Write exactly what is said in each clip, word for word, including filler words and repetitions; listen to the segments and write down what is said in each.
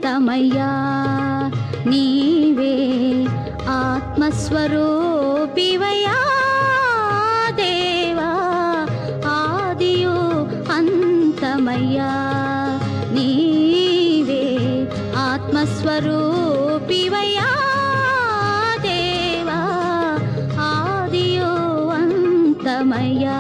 అంతమయ్యా నీవే ఆత్మస్వరూపివయ్యా దేవా ఆదియు అంతమయ్యా నీవే ఆత్మస్వరూపివయ్యా దేవా ఆదియు అంతమయ్యా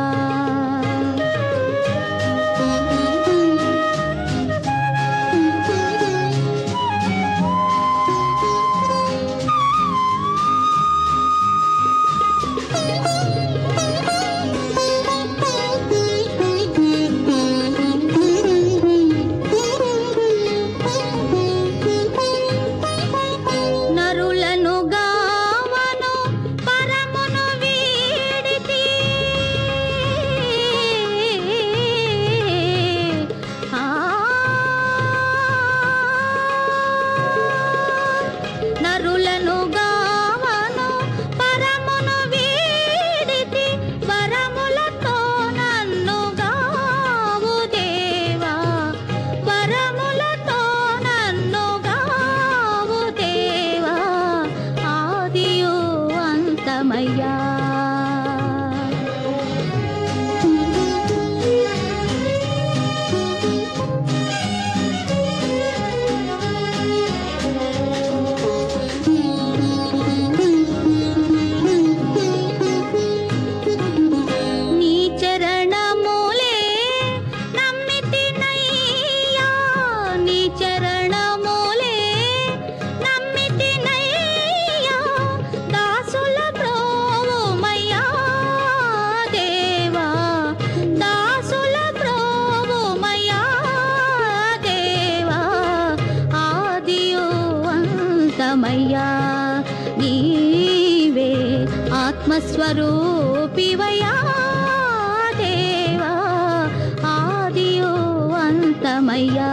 నీవే ఆత్మస్వరూపివయ్యా దేవా ఆదియు అంతమయ్యా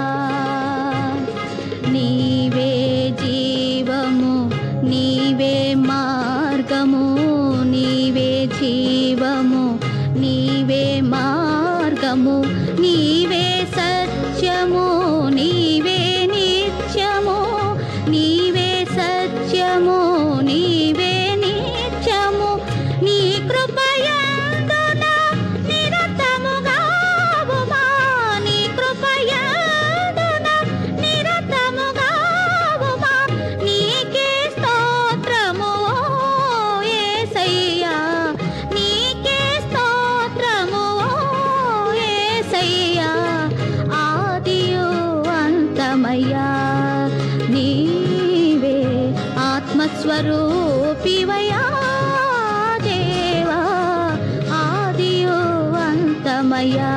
నీవే జీవము నీవే మార్గము నీవే జీవము నీవే మార్గము నీవే సత్యము నీవే నిత్యము నీవే సత్యము నీవే నిత్యము నీ కృపయందున నిరతముగావుమా నీ కృపయందున నిరతముగావుమా నీకే స్తోత్రము యేసయ్యా నీకే స్తోత్రము యేసయ్యా ఆదియు అంతమయ్యా నీవే ఆత్మస్వరూపివయ్యా దేవా ఆదియు అంతమయ్యా